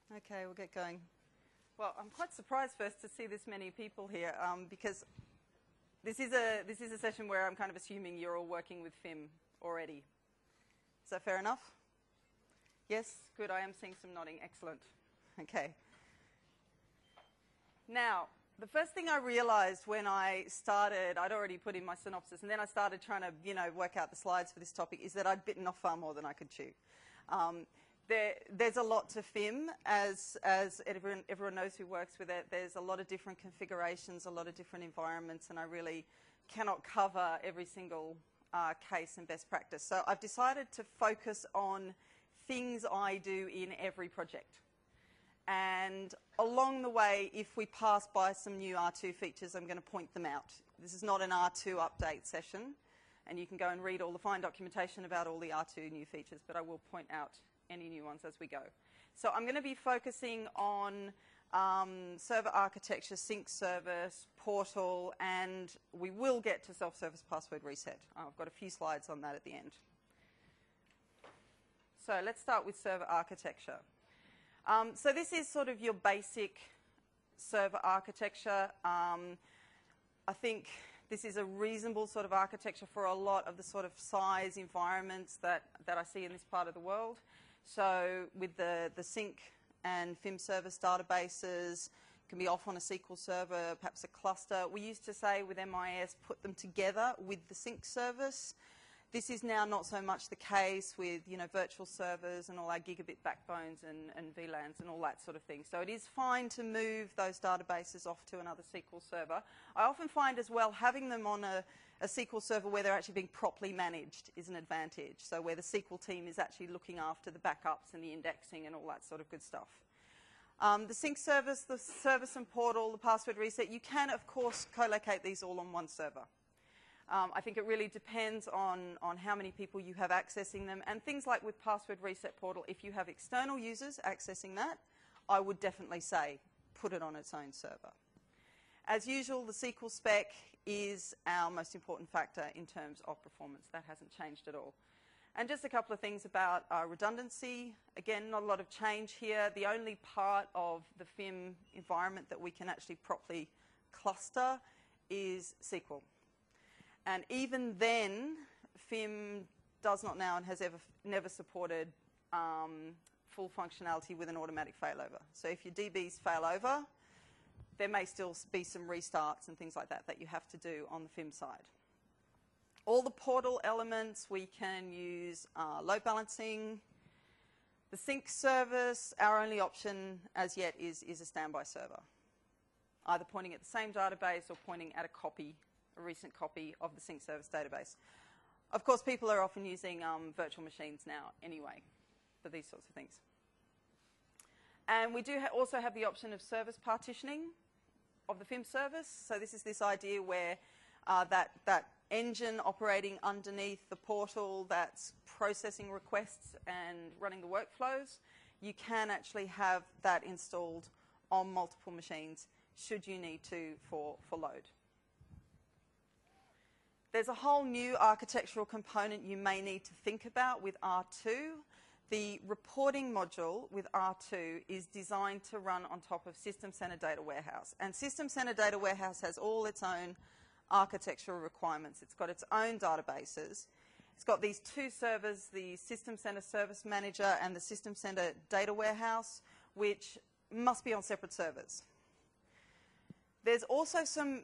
Okay, we'll get going. Well, I'm quite surprised first to see this many people here because this is a session where I'm kind of assuming you're all working with FIM already. Is that fair enough? Yes? Good, I am seeing some nodding. Excellent. Okay. Now, the first thing I realized when I started, I'd already put in my synopsis, and then I started trying to, work out the slides for this topic, is that I'd bitten off far more than I could chew. There's a lot to FIM, as everyone knows who works with it. There's a lot of different configurations, a lot of different environments, and I really cannot cover every single case and best practice. So I've decided to focus on things I do in every project. And along the way, if we pass by some new R2 features, I'm going to point them out. This is not an R2 update session, and you can go and read all the fine documentation about all the R2 new features, but I will point out any new ones as we go. So I'm going to be focusing on server architecture, sync service, portal, and we will get to self-service password reset. I've got a few slides on that at the end. So let's start with server architecture. So this is sort of your basic server architecture. I think this is a reasonable sort of architecture for a lot of the sort of size environments that I see in this part of the world. So with the sync and FIM service databases, can be off on a SQL server, perhaps a cluster. We used to say with MIS, put them together with the sync service. This is now not so much the case with, virtual servers and all our gigabit backbones and VLANs and all that sort of thing. So it is fine to move those databases off to another SQL server. I often find as well having them on a SQL server where they're actually being properly managed is an advantage. So where the SQL team is actually looking after the backups and the indexing and all that sort of good stuff. The sync service, the service and portal, the password reset, you can, of course, co-locate these all on one server. I think it really depends on how many people you have accessing them. And things like with password reset portal, if you have external users accessing that, I would definitely say put it on its own server. As usual, the SQL spec is our most important factor in terms of performance. That hasn't changed at all. And just a couple of things about redundancy. Again, not a lot of change here. The only part of the FIM environment that we can actually properly cluster is SQL. And even then, FIM does not now and has never supported full functionality with an automatic failover. So if your DBs fail over, there may still be some restarts and things like that that you have to do on the FIM side. All the portal elements, we can use load balancing. The sync service, our only option as yet is a standby server, either pointing at the same database or pointing at a recent copy of the sync service database. Of course, people are often using virtual machines now anyway for these sorts of things. And we do also have the option of service partitioning of the FIM service. So this is this idea where that engine operating underneath the portal that's processing requests and running the workflows, you can actually have that installed on multiple machines should you need to for load. There's a whole new architectural component you may need to think about with R2. The reporting module with R2 is designed to run on top of System Center Data Warehouse. And System Center Data Warehouse has all its own architectural requirements. It's got its own databases. It's got these two servers, the System Center Service Manager and the System Center Data Warehouse, which must be on separate servers. There's also some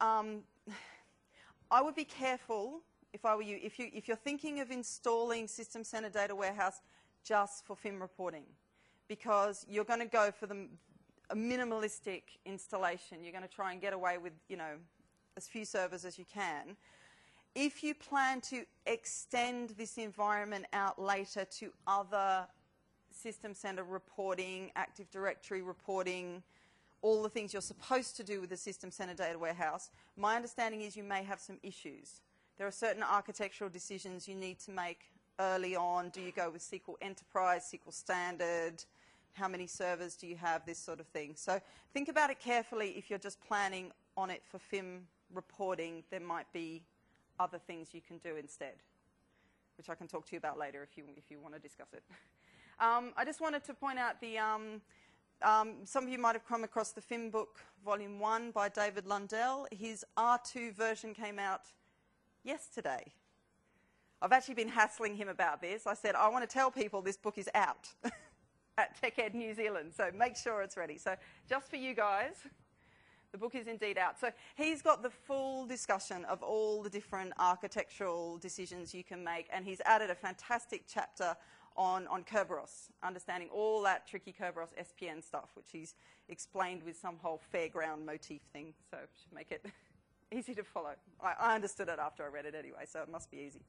I would be careful, if I were you, if you're thinking of installing System Center Data Warehouse just for FIM reporting, because you're going to go for a minimalistic installation. You're going to try and get away with, as few servers as you can. If you plan to extend this environment out later to other System Center reporting, Active Directory reporting, all the things you're supposed to do with the System Center Data Warehouse, my understanding is you may have some issues. There are certain architectural decisions you need to make early on. Do you go with SQL Enterprise, SQL Standard? How many servers do you have? This sort of thing. So think about it carefully. If you're just planning on it for FIM reporting, there might be other things you can do instead, which I can talk to you about later if you want to discuss it. I just wanted to point out Some of you might have come across the FIM book, Volume 1 by David Lundell. His R2 version came out yesterday. I've actually been hassling him about this. I said, I want to tell people this book is out at TechEd New Zealand, so make sure it's ready. So just for you guys, the book is indeed out. So he's got the full discussion of all the different architectural decisions you can make, and he's added a fantastic chapter on Kerberos, understanding all that tricky Kerberos SPN stuff, which he's explained with some whole fairground motif thing, so it should make it easy to follow. I understood it after I read it anyway, so it must be easy.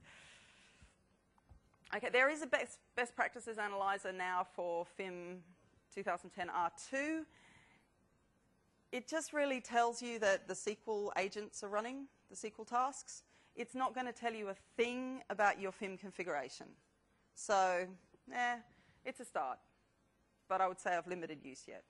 Okay, there is a best practices analyzer now for FIM 2010 R2. It just really tells you that the SQL agents are running, the SQL tasks. It's not going to tell you a thing about your FIM configuration. So, it's a start, but I would say of limited use yet.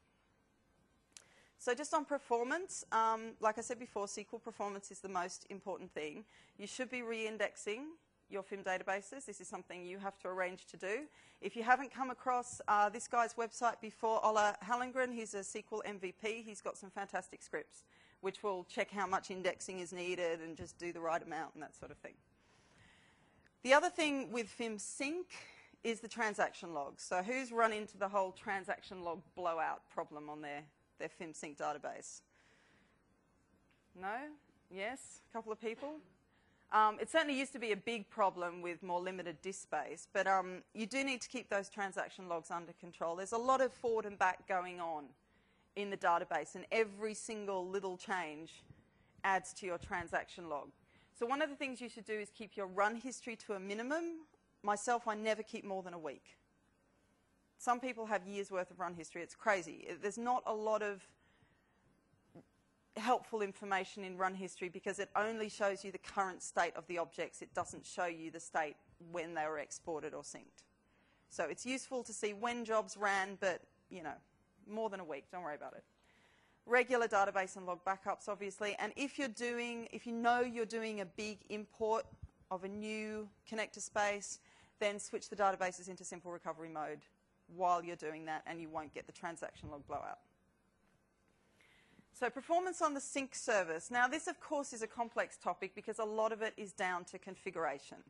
So just on performance, like I said before, SQL performance is the most important thing. You should be re-indexing your FIM databases. This is something you have to arrange to do. If you haven't come across this guy's website before, Ola Hallengren, he's a SQL MVP. He's got some fantastic scripts which will check how much indexing is needed and just do the right amount and that sort of thing. The other thing with FIM Sync is the transaction logs. So who's run into the whole transaction log blowout problem on their FIM Sync database? No? Yes? A couple of people? It certainly used to be a big problem with more limited disk space, but you do need to keep those transaction logs under control. There's a lot of forward and back going on in the database, and every single little change adds to your transaction log. So one of the things you should do is keep your run history to a minimum. Myself, I never keep more than a week. Some people have years' worth of run history. It's crazy. There's not a lot of helpful information in run history because it only shows you the current state of the objects. It doesn't show you the state when they were exported or synced. So it's useful to see when jobs ran, but, you know, more than a week. Don't worry about it. Regular database and log backups, obviously. And if you know you're doing a big import of a new connector space, then switch the databases into simple recovery mode while you're doing that, and you won't get the transaction log blowout. So performance on the sync service. Now this, of course, is a complex topic because a lot of it is down to configuration.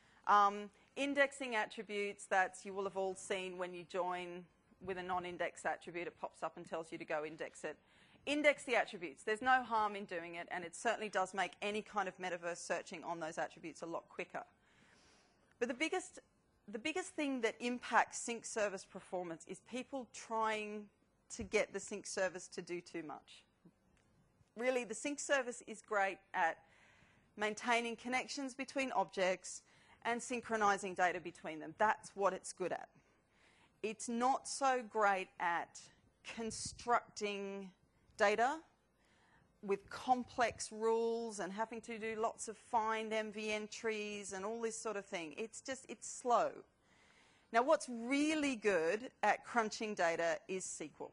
Indexing attributes that you will have all seen when you join with a non-index attribute. It pops up and tells you to go index it. Index the attributes. There's no harm in doing it, and it certainly does make any kind of metaverse searching on those attributes a lot quicker. But the biggest thing that impacts sync service performance is people trying to get the sync service to do too much. Really, the sync service is great at maintaining connections between objects and synchronizing data between them. That's what it's good at. It's not so great at constructing data with complex rules and having to do lots of find MV entries and all this sort of thing. It's slow. Now, what's really good at crunching data is SQL.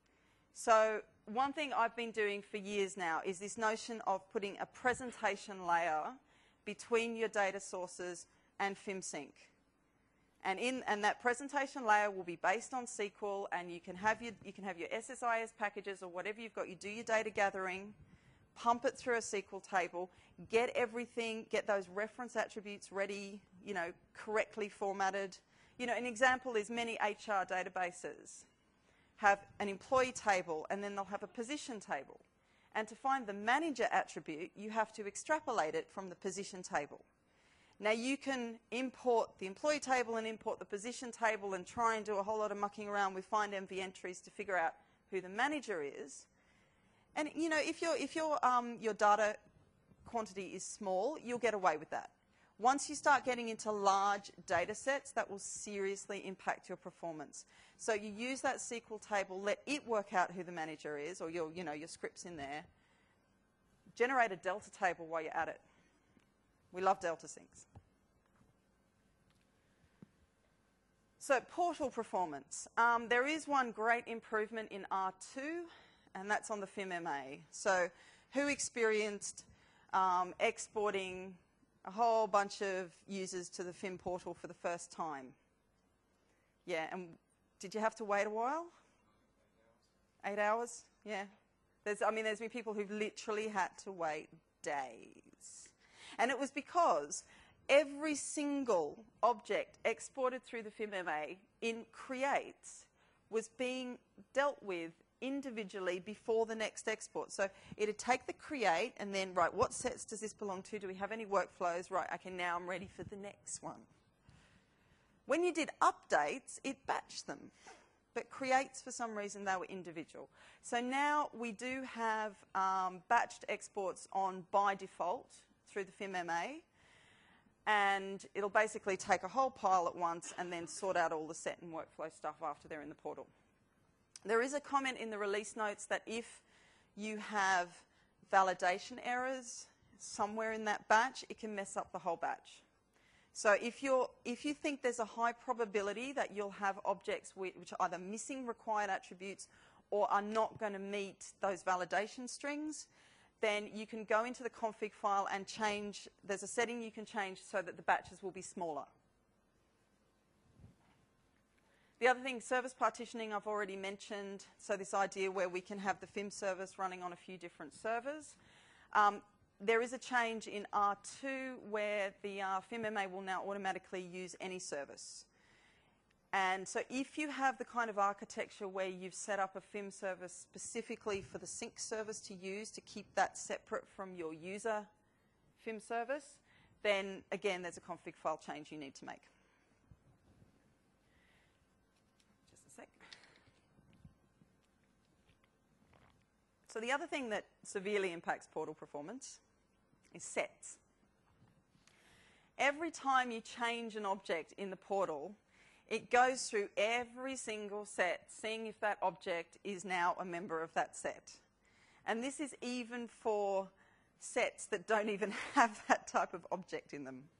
So one thing I've been doing for years now is this notion of putting a presentation layer between your data sources and FimSync. And that presentation layer will be based on SQL, and you can have your SSIS packages or whatever you've got. You do your data gathering, pump it through a SQL table, get everything, get those reference attributes ready, correctly formatted. An example is many HR databases have an employee table, and then they'll have a position table. And to find the manager attribute, you have to extrapolate it from the position table. Now, you can import the employee table and import the position table and try and do a whole lot of mucking around with find MV entries to figure out who the manager is. And, if your data quantity is small, you'll get away with that. Once you start getting into large data sets, that will seriously impact your performance. So you use that SQL table, let it work out who the manager is, or your scripts in there. Generate a delta table while you're at it. We love delta syncs. So portal performance. There is one great improvement in R2, and that's on the FimMA. So who experienced exporting a whole bunch of users to the Fim portal for the first time? Yeah, and did you have to wait a while? 8 hours, yeah. There's been people who've literally had to wait days. And it was because every single object exported through the FIMMA in Create was being dealt with individually before the next export. So it'd take the Create and then, right, what sets does this belong to? Do we have any workflows? Right, okay, now I'm ready for the next one. When you did updates, it batched them. But Creates, for some reason, they were individual. So now we do have batched exports on by default through the FIMMA. And it'll basically take a whole pile at once and then sort out all the set and workflow stuff after they're in the portal. There is a comment in the release notes that if you have validation errors somewhere in that batch, it can mess up the whole batch. So if you think there's a high probability that you'll have objects which are either missing required attributes or are not going to meet those validation strings, then you can go into the config file and change. There's a setting you can change so that the batches will be smaller. The other thing, service partitioning, I've already mentioned. So this idea where we can have the FIM service running on a few different servers. There is a change in R2 where the FIMMA will now automatically use any service. And so if you have the kind of architecture where you've set up a FIM service specifically for the sync service to use to keep that separate from your user FIM service, then again, there's a config file change you need to make. Just a sec. So the other thing that severely impacts portal performance is sets. Every time you change an object in the portal, it goes through every single set, seeing if that object is now a member of that set. And this is even for sets that don't even have that type of object in them.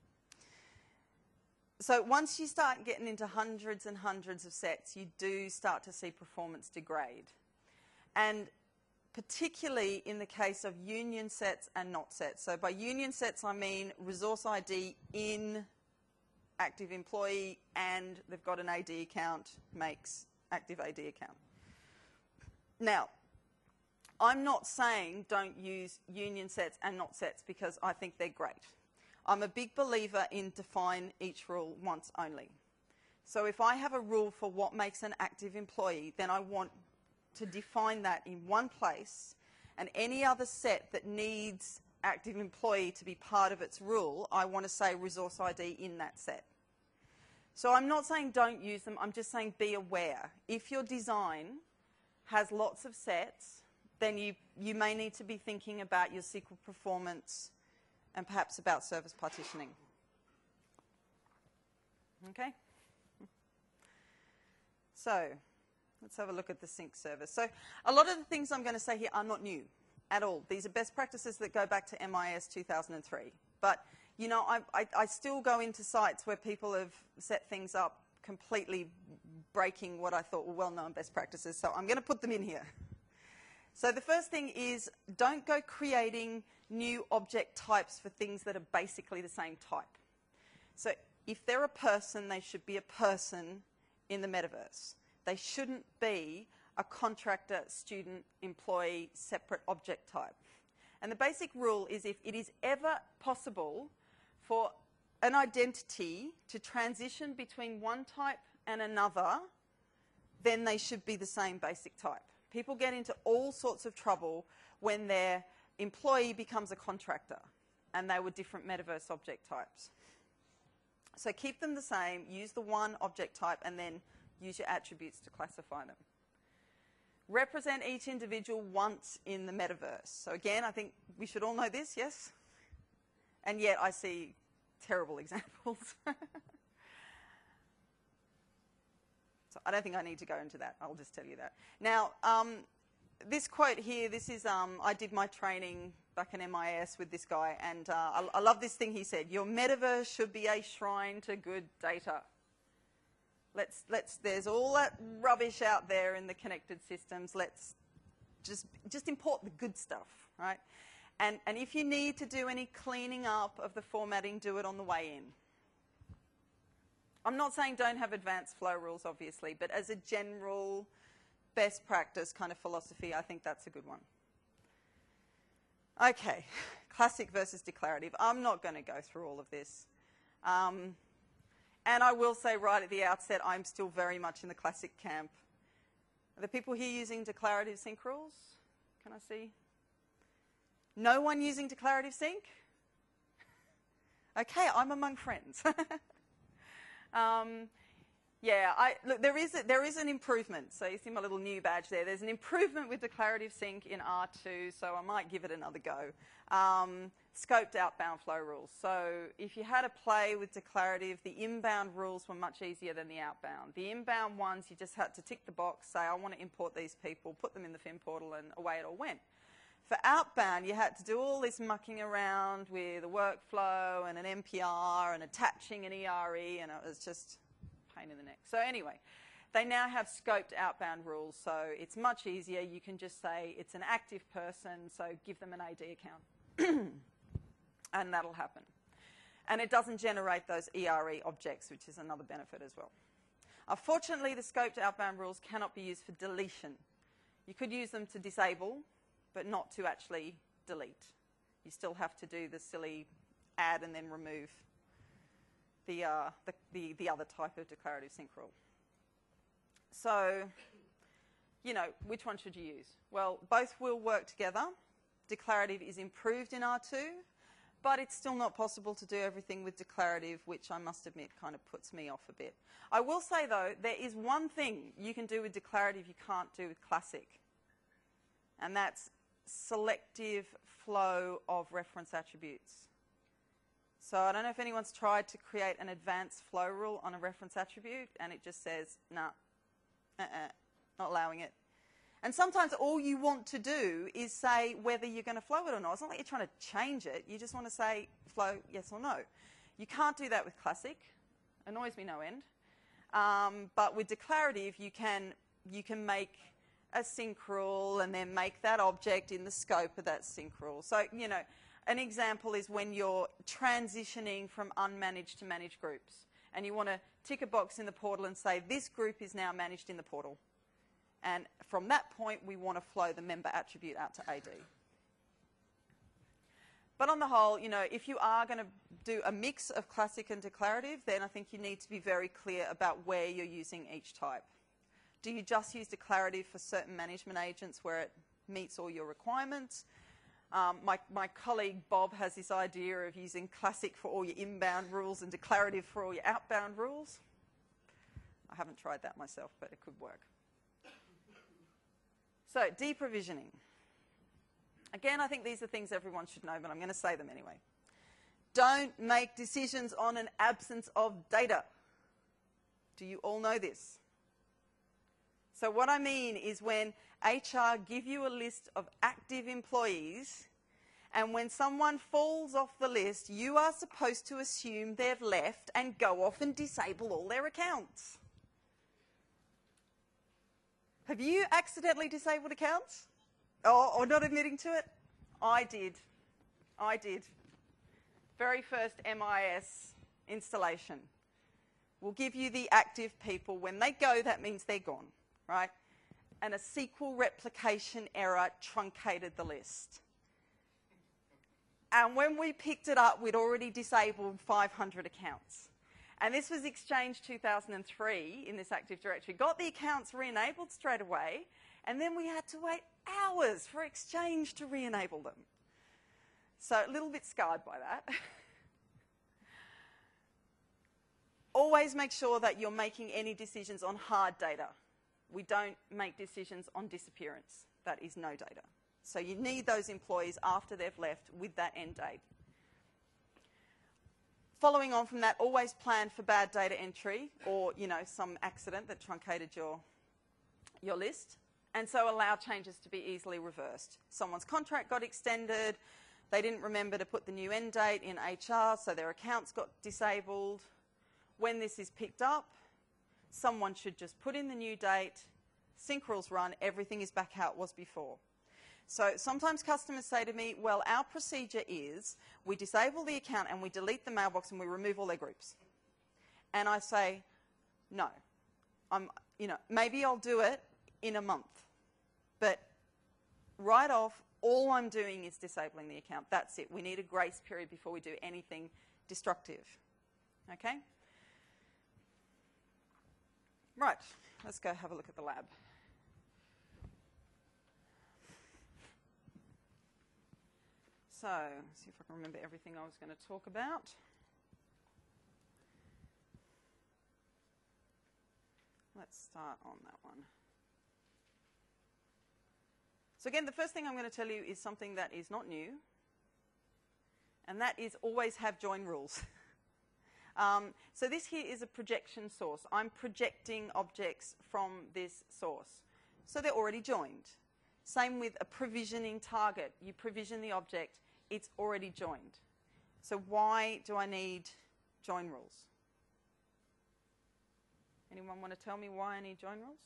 So once you start getting into hundreds and hundreds of sets, you do start to see performance degrade. And particularly in the case of union sets and not sets. So by union sets, I mean resource ID in active employee and they've got an AD account, makes active AD account. Now, I'm not saying don't use union sets and not sets because I think they're great. I'm a big believer in define each rule once only. So if I have a rule for what makes an active employee, then I want to define that in one place, and any other set that needs active employee to be part of its rule, I want to say resource ID in that set. So I'm not saying don't use them, I'm just saying be aware. If your design has lots of sets, then you may need to be thinking about your SQL performance and perhaps about service partitioning. Okay? So let's have a look at the sync service. So a lot of the things I'm going to say here are not new at all. These are best practices that go back to MIS 2003. But, you know, I still go into sites where people have set things up completely breaking what I thought were well-known best practices. So I'm going to put them in here. So the first thing is don't go creating new object types for things that are basically the same type. So if they're a person, they should be a person in the metaverse. They shouldn't be a contractor, student, employee, separate object type. And the basic rule is if it is ever possible for an identity to transition between one type and another, then they should be the same basic type. People get into all sorts of trouble when their employee becomes a contractor and they were different metaverse object types. So keep them the same, use the one object type, and then use your attributes to classify them. Represent each individual once in the metaverse. So again, I think we should all know this, yes? And yet I see terrible examples. So I don't think I need to go into that. I'll just tell you that. Now, this quote here, this is, I did my training back in MIS with this guy, and I love this thing he said. Your metaverse should be a shrine to good data. There's all that rubbish out there in the connected systems. Let's just import the good stuff, right? And if you need to do any cleaning up of the formatting, do it on the way in. I'm not saying don't have advanced flow rules, obviously, but as a general best practice kind of philosophy, I think that's a good one. Okay, classic versus declarative. I'm not going to go through all of this. And I will say right at the outset, I'm still very much in the classic camp. Are the people here using declarative sync rules? Can I see? No one using declarative sync? Okay, I'm among friends. Yeah, look, there is an improvement. So you see my little new badge there. There's an improvement with declarative sync in R2, so I might give it another go. Scoped outbound flow rules. So if you had a play with declarative, the inbound rules were much easier than the outbound. The inbound ones, you just had to tick the box, say, I want to import these people, put them in the FIM portal, and away it all went. For outbound, you had to do all this mucking around with a workflow and an MPR and attaching an ERE, and it was just pain in the neck. So anyway, they now have scoped outbound rules, so it's much easier. You can just say it's an active person, so give them an AD account, and that'll happen. And it doesn't generate those ERE objects, which is another benefit as well. Unfortunately, the scoped outbound rules cannot be used for deletion. You could use them to disable, but not to actually delete. You still have to do the silly add and then remove the other type of declarative sync rule. So, you know, which one should you use? Well, both will work together. Declarative is improved in R2, but it's still not possible to do everything with declarative, which I must admit kind of puts me off a bit. I will say, though, there is one thing you can do with declarative you can't do with classic, and that's selective flow of reference attributes. So I don't know if anyone's tried to create an advanced flow rule on a reference attribute, and it just says, nah, not allowing it. And sometimes all you want to do is say whether you're going to flow it or not. It's not like you're trying to change it. You just want to say flow yes or no. You can't do that with classic. Annoys me no end. But with declarative, you can make a sync rule and then make that object in the scope of that sync rule. So, you know, an example is when you're transitioning from unmanaged to managed groups, and you want to tick a box in the portal and say this group is now managed in the portal. And from that point, we want to flow the member attribute out to AD. But on the whole, you know, if you are going to do a mix of classic and declarative, then I think you need to be very clear about where you're using each type. Do you just use declarative for certain management agents where it meets all your requirements? My colleague Bob has this idea of using classic for all your inbound rules and declarative for all your outbound rules. I haven't tried that myself, but it could work. So, deprovisioning. Again, I think these are things everyone should know, but I'm going to say them anyway. Don't make decisions on an absence of data. Do you all know this? So what I mean is when HR give you a list of active employees, and when someone falls off the list, you are supposed to assume they've left and go off and disable all their accounts. Have you accidentally disabled accounts? Or not admitting to it? I did. I did. Very first MIS installation will give you the active people. When they go, that means they're gone, right? And a SQL replication error truncated the list. And when we picked it up, we'd already disabled 500 accounts. And this was Exchange 2003 in this Active Directory. Got the accounts re-enabled straight away, and then we had to wait hours for Exchange to re-enable them. So a little bit scarred by that. Always make sure that you're making any decisions on hard data. We don't make decisions on disappearance. That is no data. So you need those employees after they've left with that end date. Following on from that, always plan for bad data entry or, you know, some accident that truncated your list. And so allow changes to be easily reversed. Someone's contract got extended. They didn't remember to put the new end date in HR, so their accounts got disabled. When this is picked up, someone should just put in the new date, sync rules run, everything is back how it was before. So sometimes customers say to me, well, our procedure is we disable the account and we delete the mailbox and we remove all their groups. And I say, no. You know, maybe I'll do it in a month. But right off, all I'm doing is disabling the account. That's it. We need a grace period before we do anything destructive. Okay? Right, let's go have a look at the lab. So, see if I can remember everything I was going to talk about. Let's start on that one. So again, the first thing I'm going to tell you is something that is not new, and that is always have join rules. So this here is a projection source. I'm projecting objects from this source. So they're already joined. Same with a provisioning target. You provision the object, it's already joined. So why do I need join rules? Anyone want to tell me why I need join rules?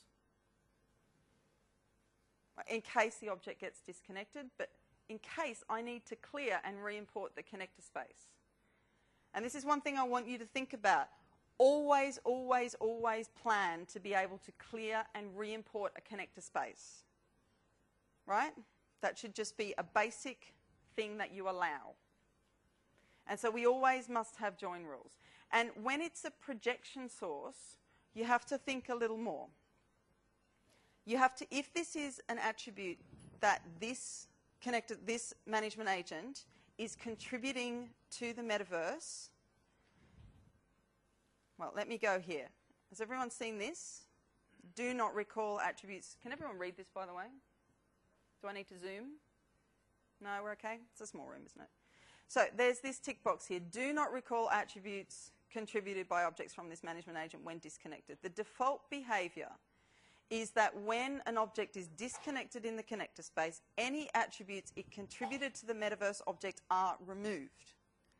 In case the object gets disconnected, but in case I need to clear and re-import the connector space. And this is one thing I want you to think about. Always, always, always plan to be able to clear and re-import a connector space. Right? That should just be a basic thing that you allow. And so we always must have join rules. And when it's a projection source, you have to think a little more. You have to, if this is an attribute that this connector, this management agent is contributing to the metaverse, well, let me go here. Has everyone seen this? Do not recall attributes. Can everyone read this, by the way? Do I need to zoom? No, we're okay? It's a small room, isn't it? So there's this tick box here. Do not recall attributes contributed by objects from this management agent when disconnected. The default behavior is that when an object is disconnected in the connector space, any attributes it contributed to the metaverse object are removed.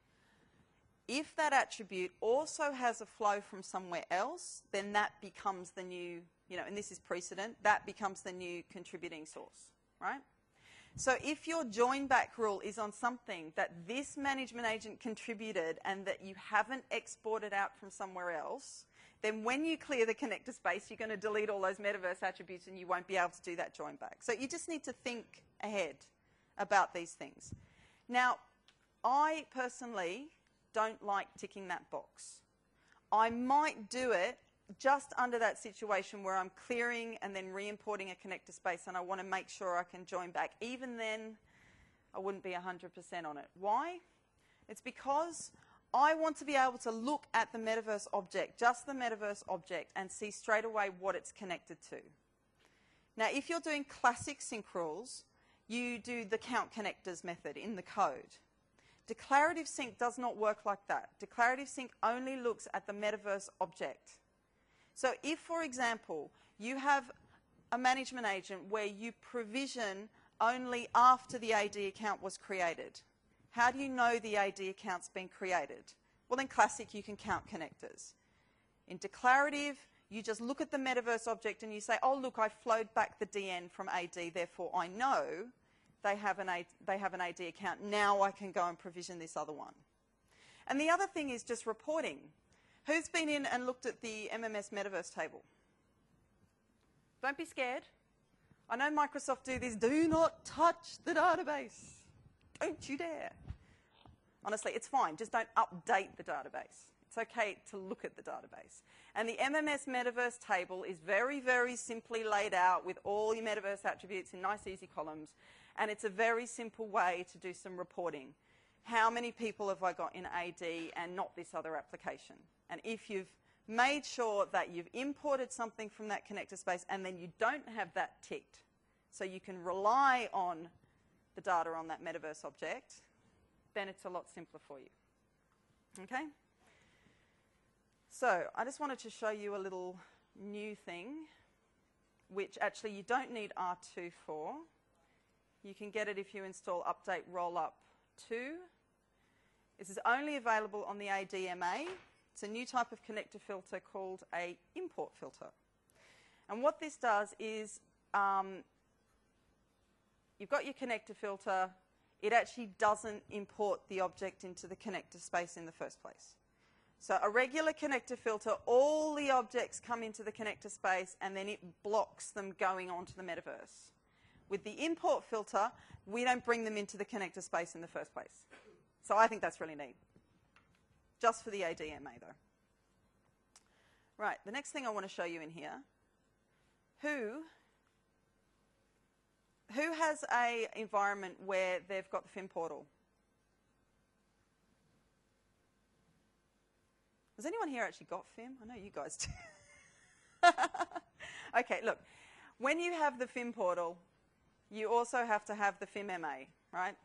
If that attribute also has a flow from somewhere else, then that becomes the new, and this is precedent, that becomes the new contributing source, right? So if your join back rule is on something that this management agent contributed and that you haven't exported out from somewhere else, then when you clear the connector space, you're going to delete all those metaverse attributes and you won't be able to do that join back. So you just need to think ahead about these things. Now, I personally don't like ticking that box. I might do it just under that situation where I'm clearing and then re-importing a connector space and I want to make sure I can join back. Even then, I wouldn't be 100% on it. Why? It's because I want to be able to look at the metaverse object, just the metaverse object, and see straight away what it's connected to. Now, if you're doing classic sync rules, you do the count connectors method in the code. Declarative sync does not work like that. Declarative sync only looks at the metaverse object. So if, for example, you have a management agent where you provision only after the AD account was created, how do you know the AD account's been created? Well, in classic, you can count connectors. In declarative, you just look at the metaverse object and you say, oh, look, I flowed back the DN from AD, therefore I know they have an AD account. Now I can go and provision this other one. And the other thing is just reporting. Who's been in and looked at the MMS metaverse table? Don't be scared. I know Microsoft do this. Do not touch the database. Don't you dare. Honestly, it's fine. Just don't update the database. It's okay to look at the database. And the MMS metaverse table is very, very simply laid out with all your metaverse attributes in nice, easy columns. And it's a very simple way to do some reporting. How many people have I got in AD and not this other application? And if you've made sure that you've imported something from that connector space and then you don't have that ticked, so you can rely on the data on that metaverse object, then it's a lot simpler for you. Okay? So I just wanted to show you a little new thing, which actually you don't need R2 for. You can get it if you install update rollup 2. This is only available on the ADMA. It's a new type of connector filter called a import filter. And what this does is you've got your connector filter. It actually doesn't import the object into the connector space in the first place. So a regular connector filter, all the objects come into the connector space and then it blocks them going onto the metaverse. With the import filter, we don't bring them into the connector space in the first place. So I think that's really neat. Just for the ADMA though. Right, the next thing I want to show you in here, who has a environment where they've got the FIM portal? Has anyone here actually got FIM? I know you guys do. Okay, look, when you have the FIM portal, you also have to have the FIM MA, right?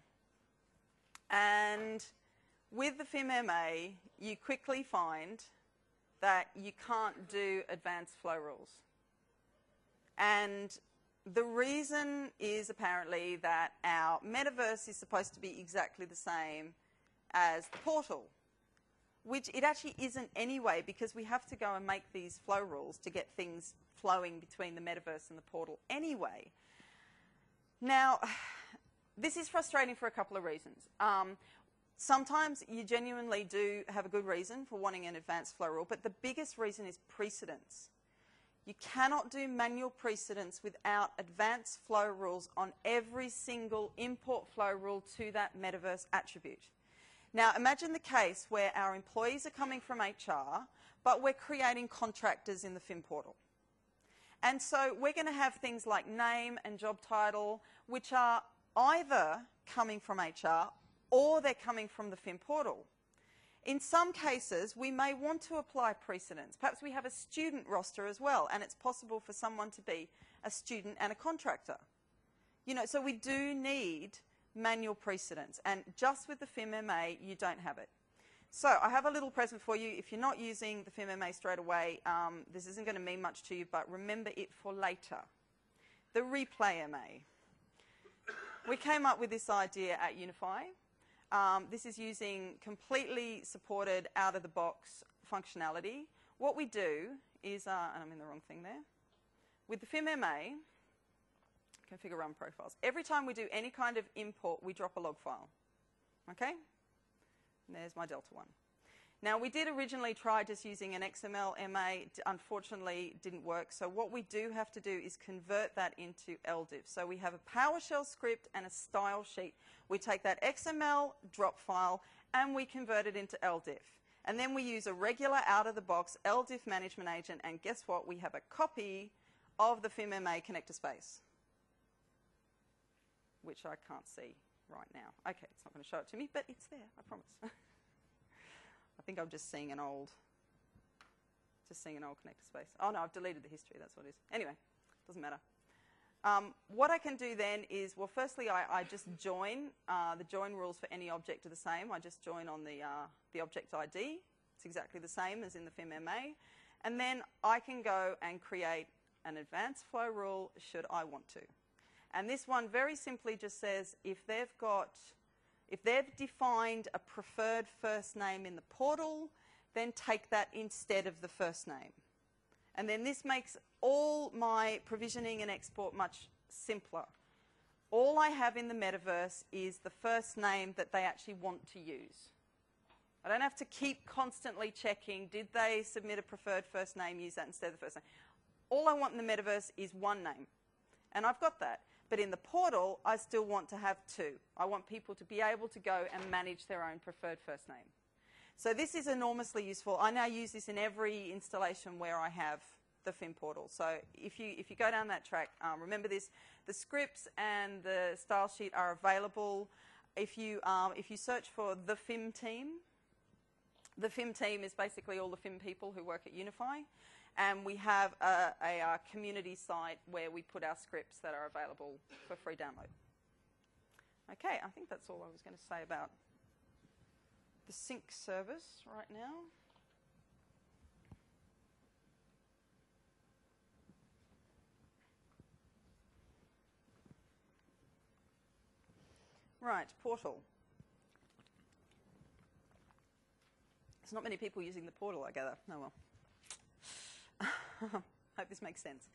And with the FIM MA, you quickly find that you can't do advanced flow rules. And the reason is apparently that our metaverse is supposed to be exactly the same as the portal, which it actually isn't anyway, because we have to go and make these flow rules to get things flowing between the metaverse and the portal anyway. Now, this is frustrating for a couple of reasons. Sometimes you genuinely do have a good reason for wanting an advanced flow rule, but the biggest reason is precedence. You cannot do manual precedence without advanced flow rules on every single import flow rule to that metaverse attribute. Now, imagine the case where our employees are coming from HR, but we're creating contractors in the FIM portal. And so we're going to have things like name and job title, which are either coming from HR or they're coming from the FIM portal. In some cases, we may want to apply precedence. Perhaps we have a student roster as well, and it's possible for someone to be a student and a contractor. You know, so we do need manual precedence, and just with the FIM MA, you don't have it. So I have a little present for you. If you're not using the FIM MA straight away, this isn't going to mean much to you, but remember it for later. The replay MA. We came up with this idea at Unify. This is using completely supported out-of-the-box functionality. What we do is, and I'm in the wrong thing there, with the FIM MA, configure run profiles. Every time we do any kind of import, we drop a log file. Okay? And there's my Delta one. Now, we did originally try just using an XML MA. Unfortunately, didn't work. So what we do have to do is convert that into LDIF. So we have a PowerShell script and a style sheet. We take that XML drop file and we convert it into LDIF. And then we use a regular out-of-the-box LDIF management agent. And guess what? We have a copy of the FIM MA connector space, which I can't see right now. Okay, it's not going to show it to me, but it's there, I promise. I think I'm just seeing an old connector space. Oh no, I've deleted the history, that's what it is. Anyway, doesn't matter. What I can do then is, well, firstly, I just join. The join rules for any object are the same. I just join on the object ID. It's exactly the same as in the FIM MA. And then I can go and create an advanced flow rule should I want to. And this one very simply just says if they've defined a preferred first name in the portal, then take that instead of the first name. And then this makes all my provisioning and export much simpler. All I have in the metaverse is the first name that they actually want to use. I don't have to keep constantly checking, did they submit a preferred first name, use that instead of the first name. All I want in the metaverse is one name. And I've got that. But in the portal, I still want to have two. I want people to be able to go and manage their own preferred first name. So this is enormously useful. I now use this in every installation where I have the FIM portal. So if you go down that track, remember this, the scripts and the style sheet are available. If you search for the FIM team is basically all the FIM people who work at Unify. And we have a community site where we put our scripts that are available for free download. Okay, I think that's all I was going to say about the sync service right now. Right, portal. There's not many people using the portal, I gather. Oh well. Hope this makes sense.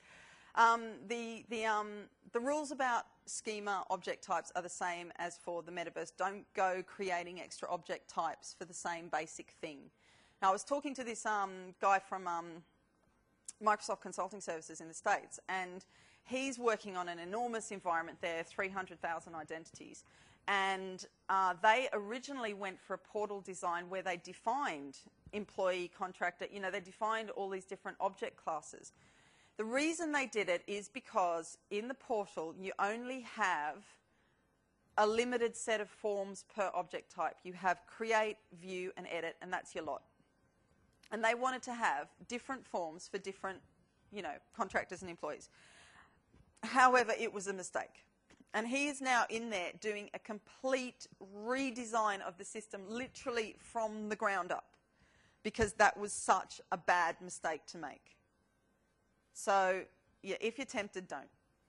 The rules about schema object types are the same as for the metaverse. Don't go creating extra object types for the same basic thing. Now, I was talking to this guy from Microsoft Consulting Services in the States, and he's working on an enormous environment there, 300,000 identities. And they originally went for a portal design where they defined employee, contractor, you know, they defined all these different object classes. The reason they did it is because in the portal, you only have a limited set of forms per object type. You have create, view, and edit, and that's your lot. And they wanted to have different forms for different, you know, contractors and employees. However, it was a mistake. And he is now in there doing a complete redesign of the system, literally from the ground up, because that was such a bad mistake to make. So, yeah, if you're tempted, don't.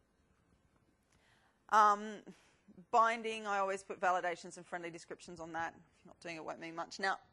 Binding, I always put validations and friendly descriptions on that. If you're not doing it, it won't mean much. Now,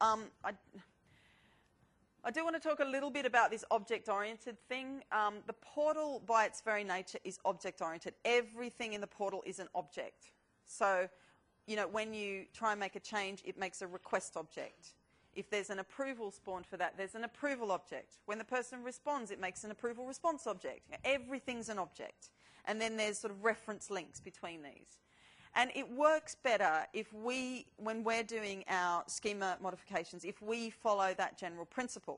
I do want to talk a little bit about this object-oriented thing. The portal, by its very nature, is object-oriented. Everything in the portal is an object. So, you know, when you try and make a change, it makes a request object. If there's an approval spawned for that, there's an approval object. When the person responds, it makes an approval response object. Everything's an object. And then there's sort of reference links between these. And it works better if we, when we're doing our schema modifications, if we follow that general principle.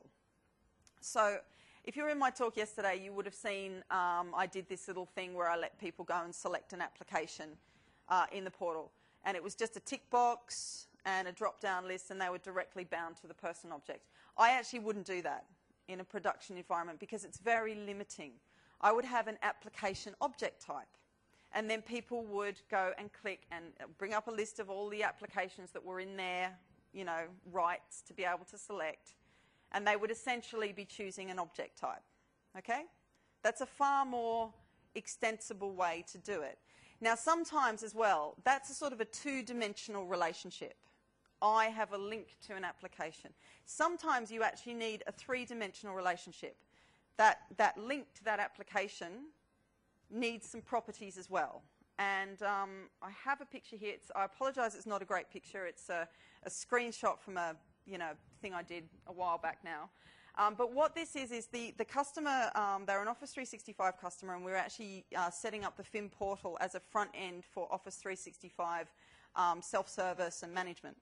So if you were in my talk yesterday, you would have seen I did this little thing where I let people go and select an application in the portal. And it was just a tick box and a drop-down list, and they were directly bound to the person object. I actually wouldn't do that in a production environment because it's very limiting. I would have an application object type. And then people would go and click and bring up a list of all the applications that were in their, you know, rights to be able to select. And they would essentially be choosing an object type. Okay? That's a far more extensible way to do it. Now, sometimes as well, that's a sort of a two-dimensional relationship. I have a link to an application. Sometimes you actually need a three-dimensional relationship. That link to that application needs some properties as well. And I have a picture here. I apologise, it's not a great picture. It's a screenshot from a thing I did a while back now. But what this is the customer, they're an Office 365 customer, and we're actually setting up the FIM portal as a front end for Office 365 self-service and management.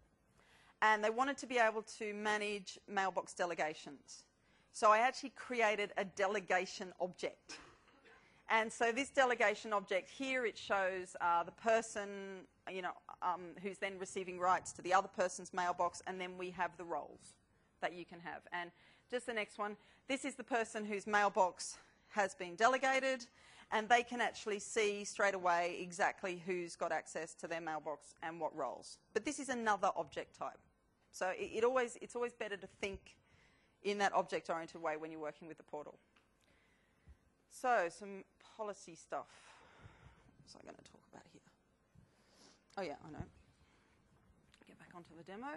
And they wanted to be able to manage mailbox delegations. So I actually created a delegation object. And so this delegation object here, it shows the person, who's then receiving rights to the other person's mailbox, and then we have the roles that you can have. And just the next one, this is the person whose mailbox has been delegated, and they can actually see straight away exactly who's got access to their mailbox and what roles. But this is another object type. So it's always better to think in that object-oriented way when you're working with the portal. So, some policy stuff. What was I going to talk about here? Oh yeah, I know. Get back onto the demo.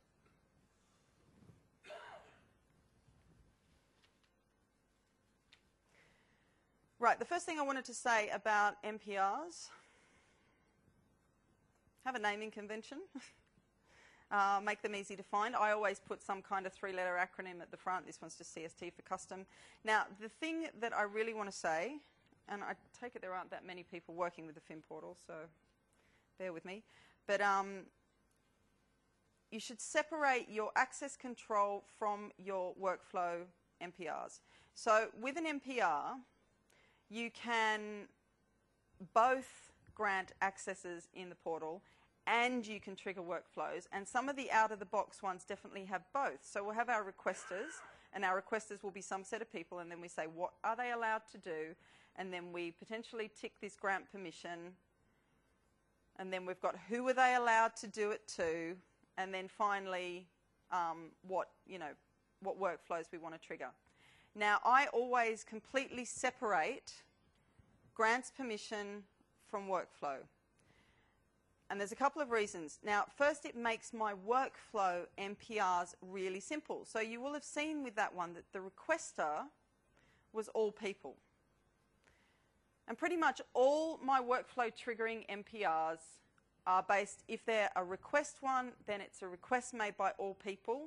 Right, the first thing I wanted to say about MPRs, have a naming convention. Make them easy to find. I always put some kind of three-letter acronym at the front. This one's just CST for custom. Now, the thing that I really want to say, and I take it there aren't that many people working with the FIM portal, so bear with me, but you should separate your access control from your workflow MPRs. So with an MPR, you can both grant accesses in the portal and you can trigger workflows. And some of the out-of-the-box ones definitely have both. So we'll have our requesters, and our requesters will be some set of people, and then we say, what are they allowed to do? And then we potentially tick this grant permission. And then we've got who are they allowed to do it to? And then finally, what workflows we want to trigger. Now, I always completely separate grants permission from workflow. And there's a couple of reasons. Now, first, it makes my workflow MPRs really simple. So you will have seen with that one that the requester was all people. And pretty much all my workflow triggering MPRs are based, if they're a request one, then it's a request made by all people,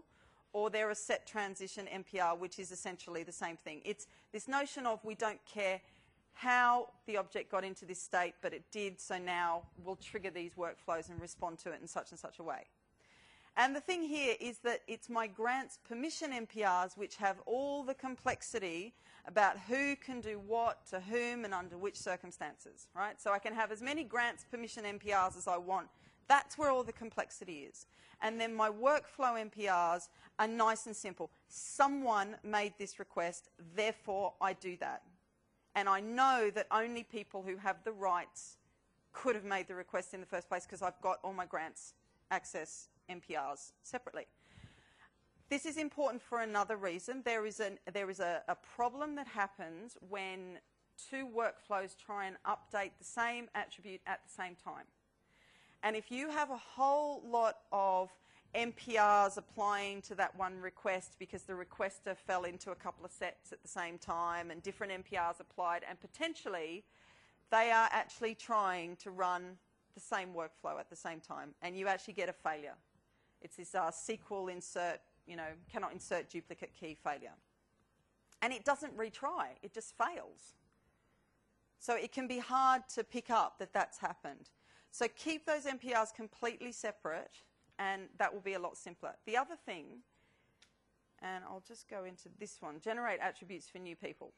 or they're a set transition MPR, which is essentially the same thing. It's this notion of we don't care how the object got into this state, but it did, so now we'll trigger these workflows and respond to it in such and such a way. And the thing here is that it's my grants permission MPRs which have all the complexity about who can do what to whom and under which circumstances, right? So I can have as many grants permission MPRs as I want. That's where all the complexity is. And then my workflow MPRs are nice and simple. Someone made this request, therefore I do that. And I know that only people who have the rights could have made the request in the first place because I've got all my grants access MPRs separately. This is important for another reason. There is a problem that happens when two workflows try and update the same attribute at the same time. And if you have a whole lot of MPRs applying to that one request because the requester fell into a couple of sets at the same time and different MPRs applied, and potentially they are actually trying to run the same workflow at the same time, and you actually get a failure. It's this SQL insert, cannot insert duplicate key failure. And it doesn't retry, it just fails. So it can be hard to pick up that that's happened. So keep those MPRs completely separate, and that will be a lot simpler. The other thing, and I'll just go into this one, generate attributes for new people.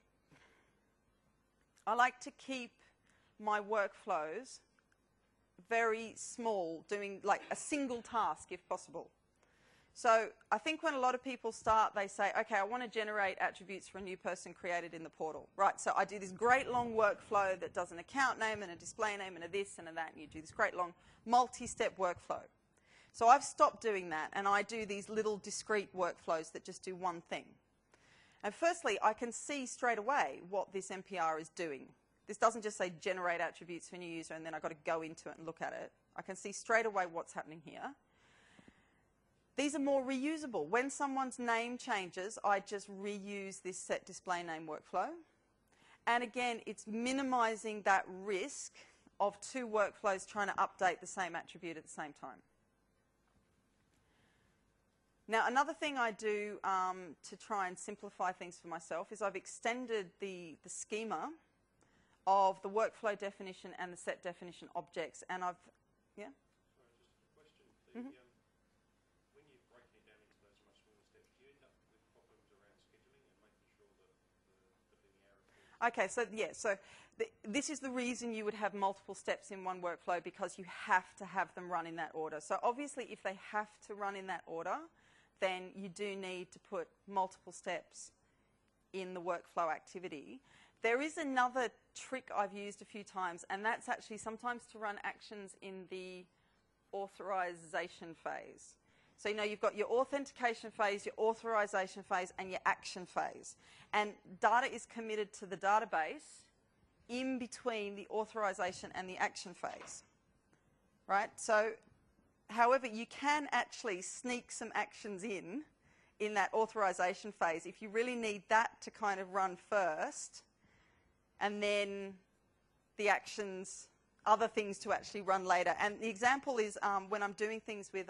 I like to keep my workflows very small, doing like a single task if possible. So I think when a lot of people start, they say, okay, I want to generate attributes for a new person created in the portal. Right, so I do this great long workflow that does an account name and a display name and a this and a that, and you do this great long multi-step workflow. So I've stopped doing that, and I do these little discrete workflows that just do one thing. And firstly, I can see straight away what this MPR is doing. This doesn't just say generate attributes for new user and then I've got to go into it and look at it. I can see straight away what's happening here. These are more reusable. When someone's name changes, I just reuse this set display name workflow. And again, it's minimizing that risk of two workflows trying to update the same attribute at the same time. Now, another thing I do to try and simplify things for myself is I've extended the schema of the workflow definition and the set definition objects, and I've, yeah? Sorry, just a question. When you're breaking it down into those much smaller steps, do you end up with problems around scheduling and making sure that the linearity... Okay, so yeah, so this is the reason you would have multiple steps in one workflow, because you have to have them run in that order. So obviously if they have to run in that order, then you do need to put multiple steps in the workflow activity. There is another trick I've used a few times, and that's actually sometimes to run actions in the authorization phase. So, you've got your authentication phase, your authorization phase, and your action phase. And data is committed to the database in between the authorization and the action phase, right? So, however, you can actually sneak some actions in that authorization phase if you really need that to kind of run first, and then the actions, other things to actually run later. And the example is when I'm doing things with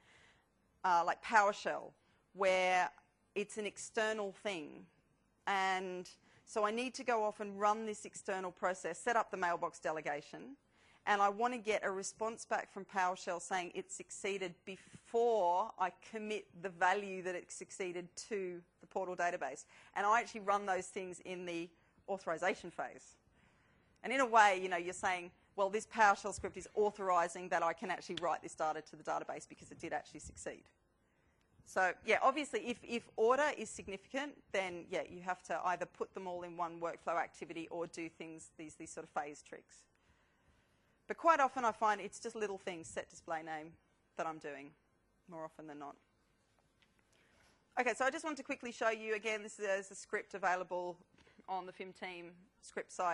like PowerShell, where it's an external thing. And so I need to go off and run this external process, set up the mailbox delegation, and I want to get a response back from PowerShell saying it succeeded before I commit the value that it succeeded to the portal database. And I actually run those things in the authorization phase. And in a way, you're saying, well, this PowerShell script is authorizing that I can actually write this data to the database because it did actually succeed. So, yeah, obviously, if order is significant, then, yeah, you have to either put them all in one workflow activity or do things, these sort of phase tricks. But quite often I find it's just little things, set display name, that I'm doing more often than not. Okay, so I just want to quickly show you, again, this is a script available on the FimTeam script site.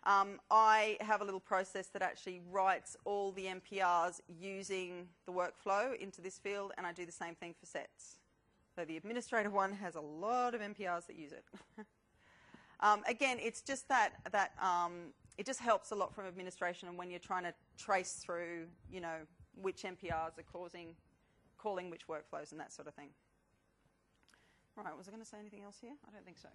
I have a little process that actually writes all the MPRs using the workflow into this field, and I do the same thing for sets. So the administrator one has a lot of MPRs that use it. Again, it's just that it just helps a lot from administration, and when you're trying to trace through, which MPRs are calling which workflows and that sort of thing. Right, was I going to say anything else here? I don't think so.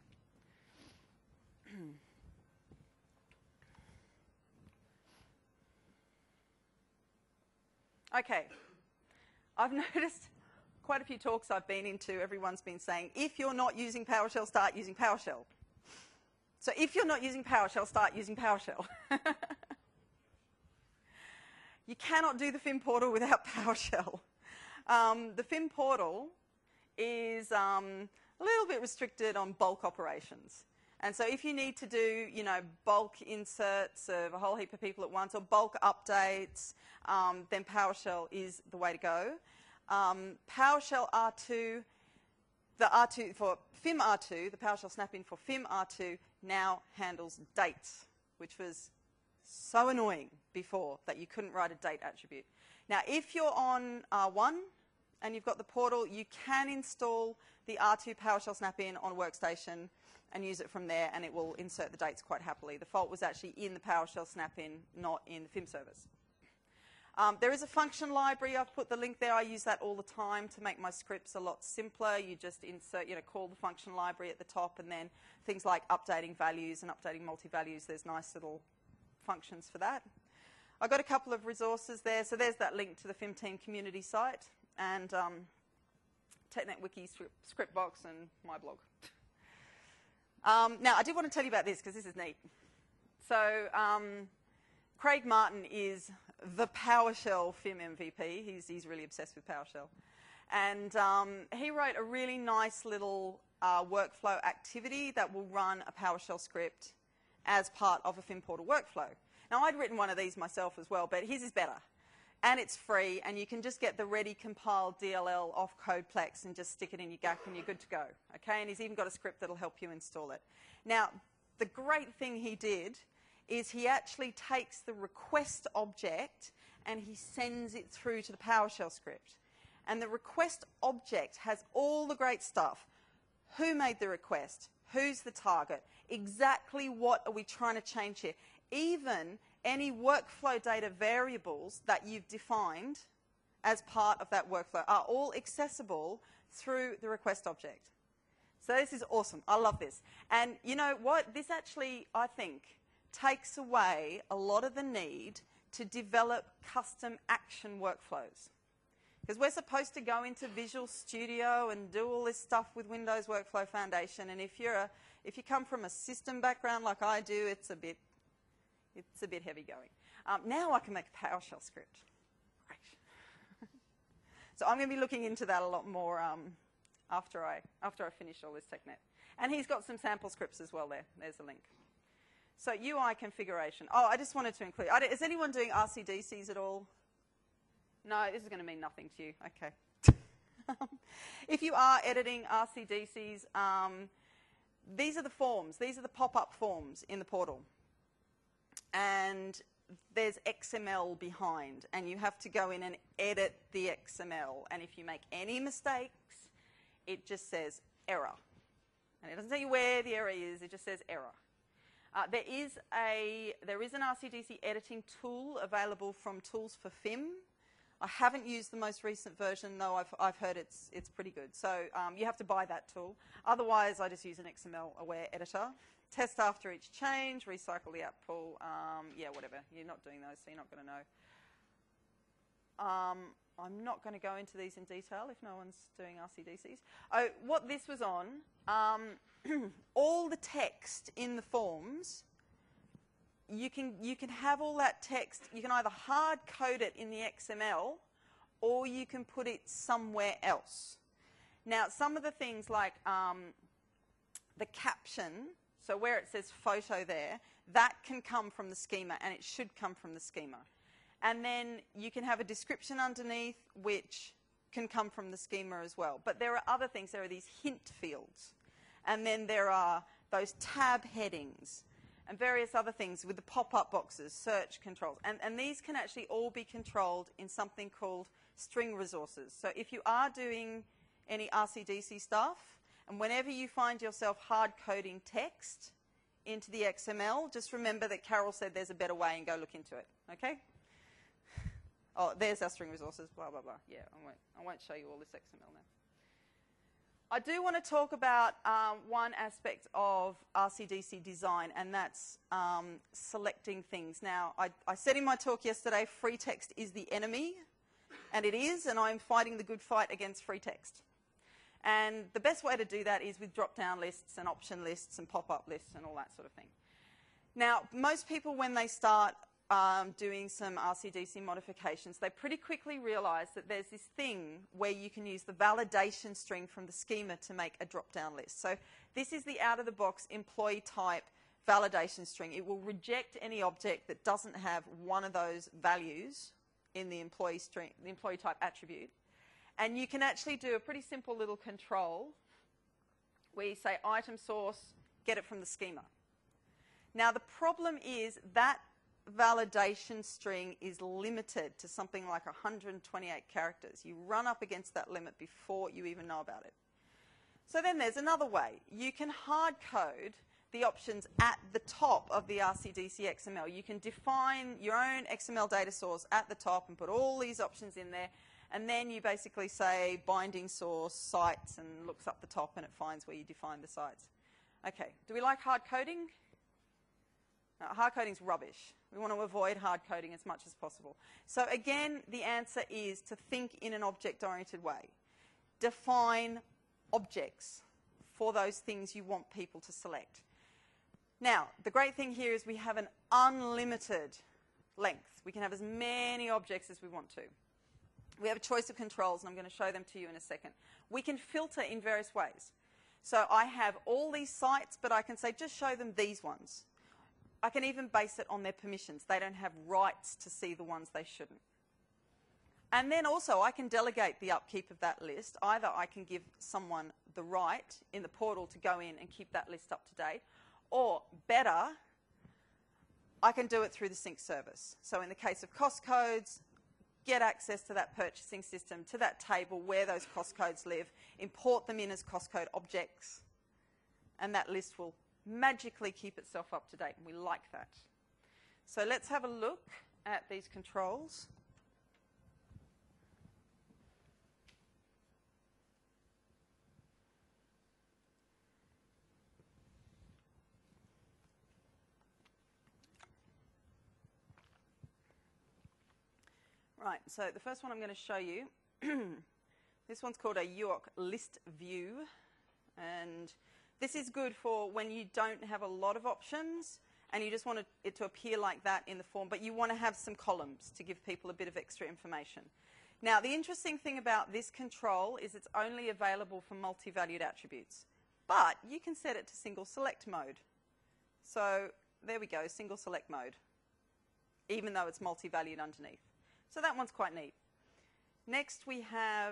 Okay, I've noticed quite a few talks I've been into, everyone's been saying, if you're not using PowerShell, start using PowerShell. So if you're not using PowerShell, start using PowerShell. You cannot do the FIM portal without PowerShell. The FIM portal is a little bit restricted on bulk operations. And so if you need to do, you know, bulk inserts of a whole heap of people at once or bulk updates, then PowerShell is the way to go. PowerShell R2, the R2 for FIM R2, the PowerShell snap-in for FIM R2 now handles dates, which was so annoying before that you couldn't write a date attribute. Now, if you're on R1 and you've got the portal, you can install the R2 PowerShell snap-in on a workstation and use it from there, and it will insert the dates quite happily. The fault was actually in the PowerShell snap-in, not in the FIM service. There is a function library. I've put the link there. I use that all the time to make my scripts a lot simpler. You just insert, you know, call the function library at the top, and then things like updating values and updating multi-values, there's nice little functions for that. I've got a couple of resources there. So there's that link to the FIM team community site and TechNet Wiki script box and my blog. Now, I did want to tell you about this because this is neat. So Craig Martin is the PowerShell FIM MVP. He's really obsessed with PowerShell. And he wrote a really nice little workflow activity that will run a PowerShell script as part of a FIM portal workflow. Now, I'd written one of these myself as well, but his is better. And it's free, and you can just get the ready compiled DLL off CodePlex and just stick it in your GAC and you're good to go. Okay? And he's even got a script that'll help you install it. Now, the great thing he did is he actually takes the request object and he sends it through to the PowerShell script. And the request object has all the great stuff. Who made the request? Who's the target? Exactly what are we trying to change here? Even any workflow data variables that you've defined as part of that workflow are all accessible through the request object. So this is awesome. I love this. And you know what? This actually, I think, takes away a lot of the need to develop custom action workflows. Because we're supposed to go into Visual Studio and do all this stuff with Windows Workflow Foundation. And if you come from a system background like I do, it's a bit heavy going. Now I can make a PowerShell script. Great. So I'm going to be looking into that a lot more after I finish all this TechNet. And he's got some sample scripts as well there. There's a link. So UI configuration. Oh, I just wanted to include. Is anyone doing RCDCs at all? No, this is going to mean nothing to you. Okay. If you are editing RCDCs, these are the forms. These are the pop-up forms in the portal. And there's XML behind, and you have to go in and edit the XML. And if you make any mistakes, it just says error. And it doesn't tell you where the error is, it just says error. There is an RCDC editing tool available from Tools for FIM. I haven't used the most recent version, though I've heard it's pretty good. So you have to buy that tool. Otherwise, I just use an XML-aware editor. Test after each change, recycle the app pool, yeah, whatever. You're not doing those, so you're not going to know. I'm not going to go into these in detail if no one's doing RCDCs. Oh, what this was on, all the text in the forms, you can have all that text. You can either hard code it in the XML or you can put it somewhere else. Now, some of the things like the caption, so where it says photo there, that can come from the schema, and it should come from the schema. And then you can have a description underneath, which can come from the schema as well. But there are other things. There are these hint fields. And then there are those tab headings and various other things with the pop-up boxes, search controls. And these can actually all be controlled in something called string resources. So if you are doing any RCDC stuff, and whenever you find yourself hard-coding text into the XML, just remember that Carol said there's a better way and go look into it, okay? Oh, there's our string resources, blah, blah, blah. Yeah, I won't show you all this XML I do want to talk about one aspect of RCDC design, and that's selecting things. Now, I said in my talk yesterday, free text is the enemy, and it is, and I'm fighting the good fight against free text. And the best way to do that is with drop-down lists and option lists and pop-up lists and all that sort of thing. Now, most people, when they start doing some RCDC modifications, they pretty quickly realize that there's this thing where you can use the validation string from the schema to make a drop-down list. So this is the out-of-the-box employee type validation string. It will reject any object that doesn't have one of those values in the employee string, the employee type attribute. And you can actually do a pretty simple little control where you say item source, get it from the schema. Now the problem is that validation string is limited to something like 128 characters. You run up against that limit before you even know about it. So then there's another way. You can hard code the options at the top of the RCDC XML. You can define your own XML data source at the top and put all these options in there, and then you basically say binding source sites and looks up the top and it finds where you define the sites. Okay, do we like hard coding? No, hard coding's rubbish. We want to avoid hard coding as much as possible. So again, the answer is to think in an object-oriented way. Define objects for those things you want people to select. Now, the great thing here is we have an unlimited length. We can have as many objects as we want to. We have a choice of controls, and I'm going to show them to you in a second. We can filter in various ways. So I have all these sites, but I can say just show them these ones. I can even base it on their permissions. They don't have rights to see the ones they shouldn't. And then also I can delegate the upkeep of that list. Either I can give someone the right in the portal to go in and keep that list up to date, or better, I can do it through the sync service. So in the case of cost codes, get access to that purchasing system, to that table where those cost codes live, import them in as cost code objects, and that list will magically keep itself up to date, and we like that. So let's have a look at these controls. Right, so the first one I'm going to show you, this one's called a UOC list view, and this is good for when you don't have a lot of options and you just want it to appear like that in the form, but you want to have some columns to give people a bit of extra information. Now, the interesting thing about this control is it's only available for multi-valued attributes, but you can set it to single select mode. So there we go, single select mode, even though it's multi-valued underneath. So that one's quite neat. Next, we have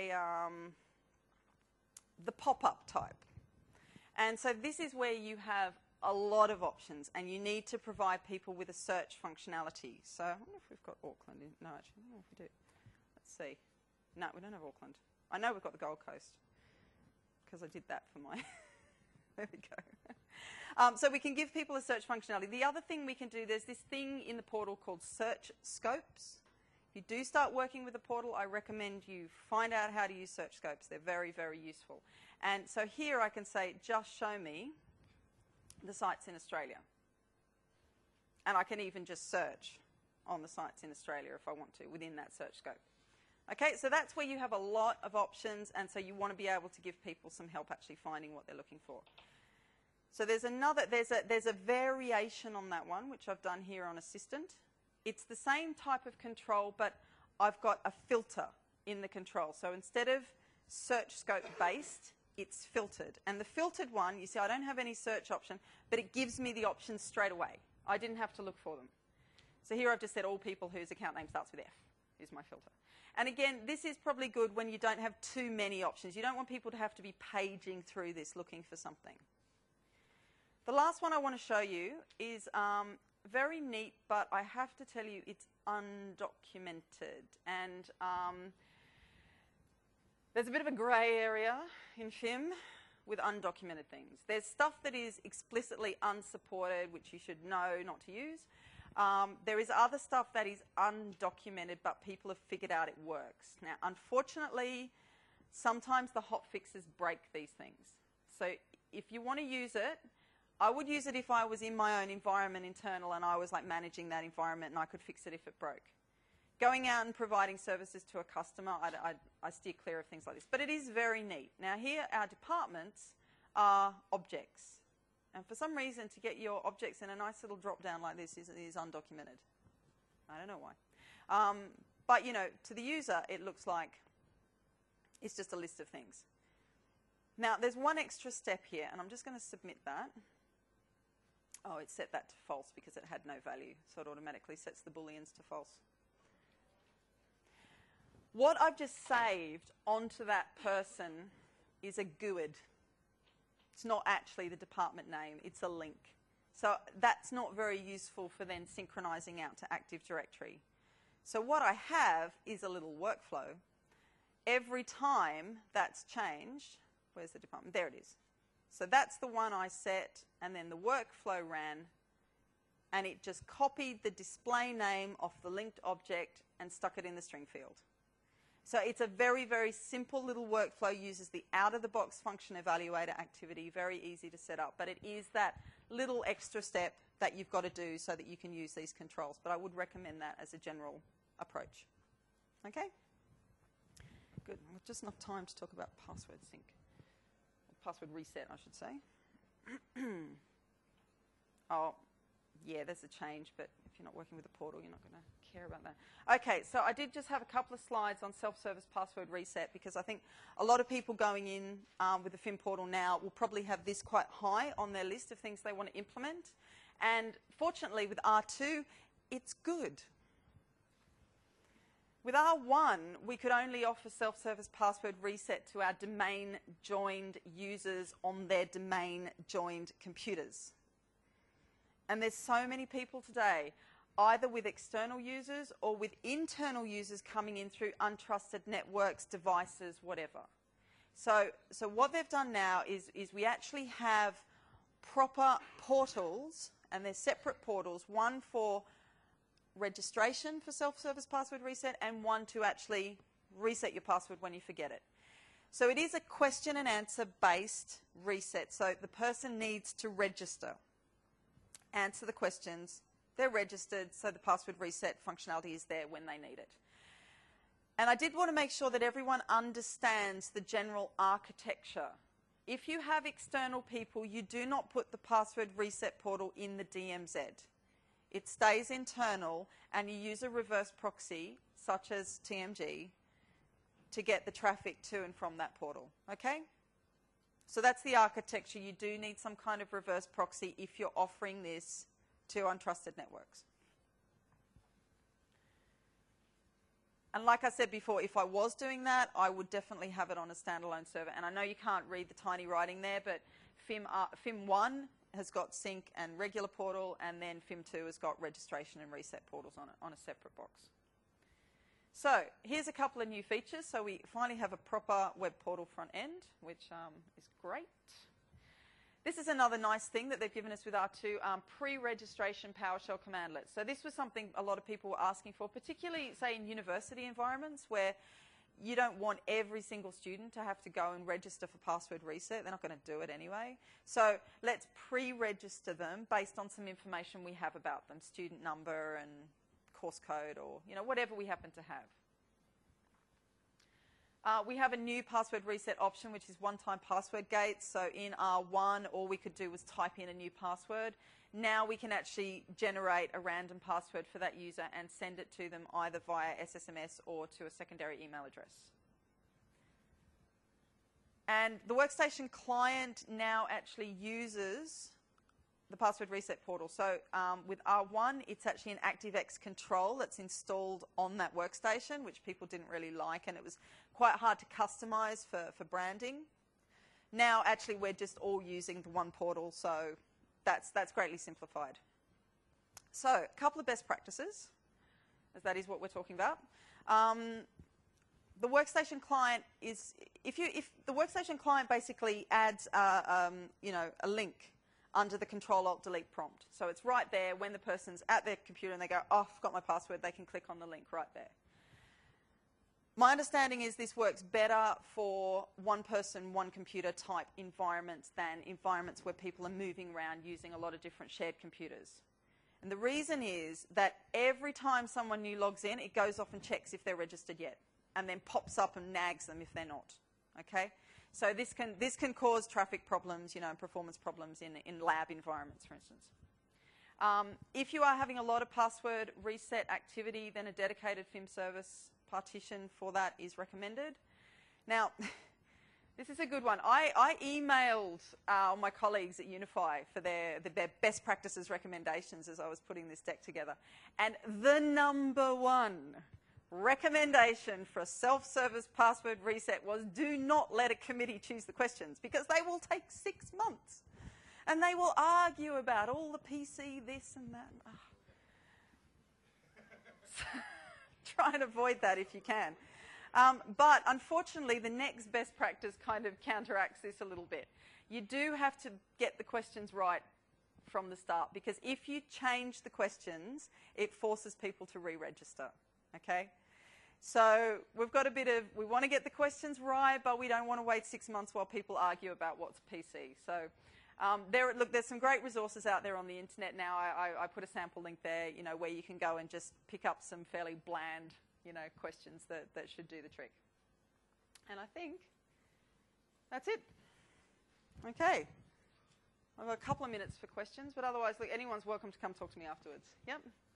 the pop-up type. And so this is where you have a lot of options and you need to provide people with a search functionality. So I wonder if we've got Auckland in. No, actually, I don't know if we do. Let's see. No, we don't have Auckland. I know we've got the Gold Coast because I did that for my... There we go. So we can give people a search functionality. The other thing we can do, there's this thing in the portal called search scopes. If you do start working with the portal, I recommend you find out how to use search scopes. They're very, very useful. And so here I can say, just show me the sites in Australia. And I can even just search on the sites in Australia if I want to, within that search scope. Okay, so that's where you have a lot of options, and so you want to be able to give people some help actually finding what they're looking for. So there's a variation on that one, which I've done here on Assistant. It's the same type of control, but I've got a filter in the control. So instead of search scope based, it's filtered. And the filtered one, you see, I don't have any search option, but it gives me the options straight away. I didn't have to look for them. So here I've just said all people whose account name starts with F is my filter. And again, this is probably good when you don't have too many options. You don't want people to have to be paging through this looking for something. The last one I want to show you is very neat, but I have to tell you it's undocumented. And there's a bit of a grey area in FIM with undocumented things. There's stuff that is explicitly unsupported, which you should know not to use. There is other stuff that is undocumented, but people have figured out it works. Now, unfortunately, sometimes the hot fixes break these things. So if you want to use it, I would use it if I was in my own environment internal and I was like managing that environment and I could fix it if it broke. Going out and providing services to a customer, I steer clear of things like this. But it is very neat. Now here, our departments are objects. And for some reason, to get your objects in a nice little drop down like this is undocumented. I don't know why. But, you know, to the user, it looks like it's just a list of things. Now, there's one extra step here, and I'm just going to submit that. Oh, it set that to false because it had no value, so it automatically sets the booleans to false. What I've just saved onto that person is a GUID. It's not actually the department name, it's a link. So that's not very useful for then synchronizing out to Active Directory. So what I have is a little workflow. Every time that's changed, where's the department? There it is. So that's the one I set, and then the workflow ran, and it just copied the display name off the linked object and stuck it in the string field. So it's a very, very simple little workflow, uses the out-of-the-box function evaluator activity, very easy to set up, but it is that little extra step that you've got to do so that you can use these controls. But I would recommend that as a general approach. Okay? Good. Just enough time to talk about password sync. Password reset, I should say. Oh, yeah, there's a change, but if you're not working with the portal, you're not going to care about that. Okay, so I did just have a couple of slides on self-service password reset because I think a lot of people going in with the FIM portal now will probably have this quite high on their list of things they want to implement. And fortunately, with R2, it's good. With R1, we could only offer self-service password reset to our domain-joined users on their domain-joined computers. And there's so many people today, either with external users or with internal users coming in through untrusted networks, devices, whatever. So what they've done now is we actually have proper portals, and they're separate portals, one for registration for self-service password reset and one to actually reset your password when you forget it. So it is a question and answer based reset. So the person needs to register, answer the questions, they're registered, so the password reset functionality is there when they need it. And I did want to make sure that everyone understands the general architecture. If you have external people, you do not put the password reset portal in the DMZ. It stays internal, and you use a reverse proxy, such as TMG, to get the traffic to and from that portal. Okay? So that's the architecture. You do need some kind of reverse proxy if you're offering this to untrusted networks. And like I said before, if I was doing that, I would definitely have it on a standalone server. And I know you can't read the tiny writing there, but FIM1 has got sync and regular portal, and then FIM2 has got registration and reset portals on a separate box. So here's a couple of new features. So we finally have a proper web portal front end, which is great. This is another nice thing that they've given us with R2, pre-registration PowerShell commandlets. So this was something a lot of people were asking for, particularly, say, in university environments where you don't want every single student to have to go and register for password reset. They're not going to do it anyway. So let's pre-register them based on some information we have about them, student number and course code, or whatever we happen to have. We have a new password reset option, which is one-time password gates. So in R1, all we could do was type in a new password. Now we can actually generate a random password for that user and send it to them either via SSMS or to a secondary email address. And the Workstation client now actually uses the password reset portal. So with R1, it's actually an ActiveX control that's installed on that workstation, which people didn't really like, and it was quite hard to customize for branding. Now, actually, we're just all using the one portal, so that's greatly simplified. So, a couple of best practices, as that is what we're talking about. The Workstation client is, if the Workstation client basically adds a link under the Control-Alt-Delete prompt. So it's right there when the person's at their computer and they go, oh, I forgot my password, they can click on the link right there. My understanding is this works better for one person, one computer type environments than environments where people are moving around using a lot of different shared computers. And the reason is that every time someone new logs in, it goes off and checks if they're registered yet, and then pops up and nags them if they're not. Okay? So this can cause traffic problems, you know, and performance problems in lab environments, for instance. If you are having a lot of password reset activity, then a dedicated FIM service partition for that is recommended. Now, this is a good one. I emailed my colleagues at Unify for their best practices recommendations as I was putting this deck together. And the number one recommendation for a self-service password reset was do not let a committee choose the questions, because they will take 6 months. And they will argue about all the PC, this and that. So, try and avoid that if you can. But unfortunately, the next best practice kind of counteracts this a little bit. You do have to get the questions right from the start, because if you change the questions, it forces people to re-register. Okay? So we've got a bit of, we want to get the questions right, but we don't want to wait 6 months while people argue about what's PC. So look, there's some great resources out there on the internet now. I put a sample link there, you know, where you can go and just pick up some fairly bland, you know, questions that should do the trick. And I think that's it. Okay. I've got a couple of minutes for questions, but otherwise, look, anyone's welcome to come talk to me afterwards. Yep.